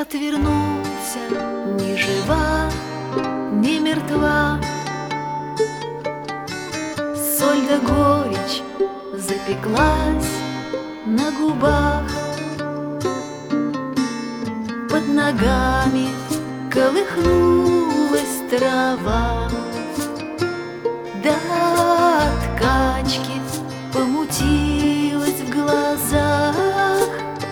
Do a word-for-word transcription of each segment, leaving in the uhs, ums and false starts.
отвернулся, ни жива, ни мертва. Соль да горечь запеклась на губах, под ногами колыхнулась трава. Да от качки помутилась в глазах,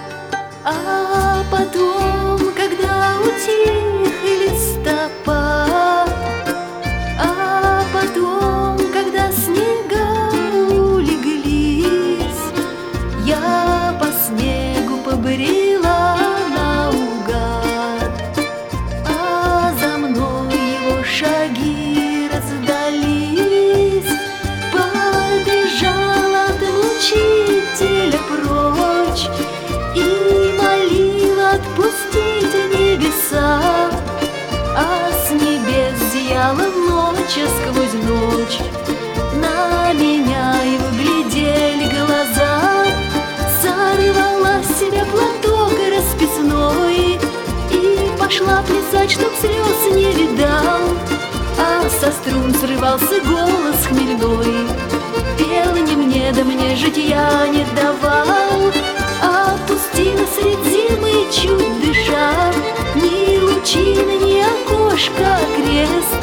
а потом, когда утихли стопа, а потом, когда снега улеглись, я по снегу побрела наугад, а за мной его шаги раздались. Побежала от мучителя прочь и молила отпустить небеса, а с небес зияла ночь, а сквозь ночь на меня его глядели глаза. Сорвала с себя платок расписной и пошла плясать, чтоб слез не видал, а со струн срывался голос хмельной. Пел не мне, да мне житья не давал, а пустила средь зимы, чуть дыша, ни лучины, ни окошка, крест.